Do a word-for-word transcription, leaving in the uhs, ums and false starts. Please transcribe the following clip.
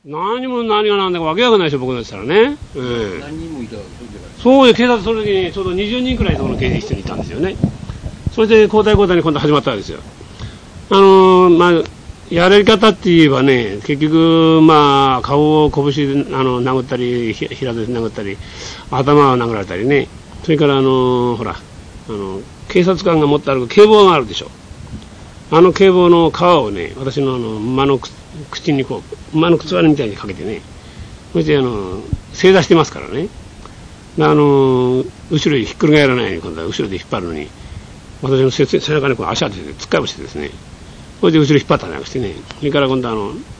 何も何がなんだかわけわかんないでしょ、僕だったらね。えー、 何人もいたわけそうよ、警察その時にちょうどにじゅうにんくらいその刑事室にいたんですよね。それで交代交代に今度始まったわけですよ。あのー、まあ、やり方って言えばね、結局、まあ、顔を拳であの殴ったり、平手で殴ったり、頭を殴られたりね、それから、あのー、ほら、あの、警察官が持ってある警棒があるでしょ。あの警棒の皮をね、私のあの馬の口にこう、馬の靴割りみたいにかけてね、そしてあの、正座してますからね。あの、後ろにひっくり返らないように、今度は後ろで引っ張るのに、私の背中にこう足当てて突っかぶしてですね、それで後ろ引っ張ったりなんかしてね、それから今度あの、